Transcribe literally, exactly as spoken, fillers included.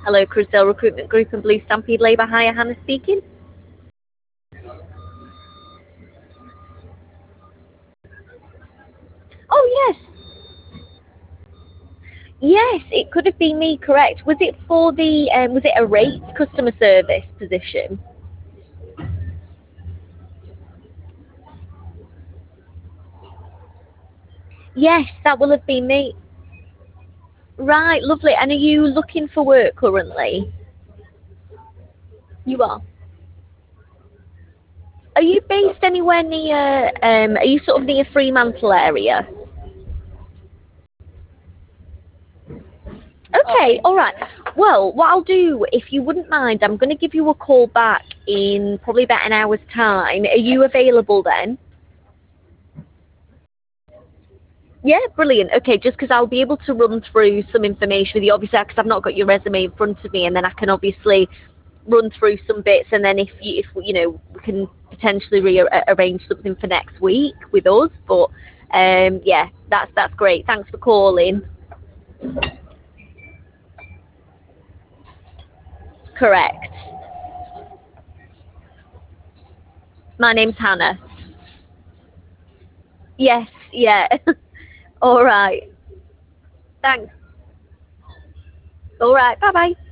Hello, Crisdale Recruitment Group and Blue Stampede Labour Hire. Hannah speaking. Oh, yes. Yes, it could have been me, correct. Was it for the, um, was it a rate customer service position? Yes, that will have been me. Right, lovely. And are you looking for work currently? You are. Are you based anywhere near, um, are you sort of near Fremantle area? Okay, all right. Well, what I'll do, if you wouldn't mind, I'm going to give you a call back in probably about an hour's time. Are you available then? Yeah, brilliant. Okay, just because I'll be able to run through some information with you, obviously, because I've not got your resume in front of me, and then I can obviously run through some bits, and then if you, if you know, we can potentially rearrange something for next week with us. But um, yeah, that's that's great. Thanks for calling. Correct. My name's Hannah. Yes, yeah. All right. Thanks. All right. Bye bye.